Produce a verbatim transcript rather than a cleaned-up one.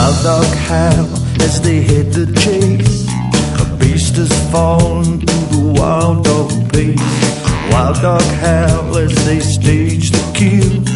Wild dog howl as they hit the chase. A beast has fallen to the wild dog pace. Wild dog howl as they stage the kill.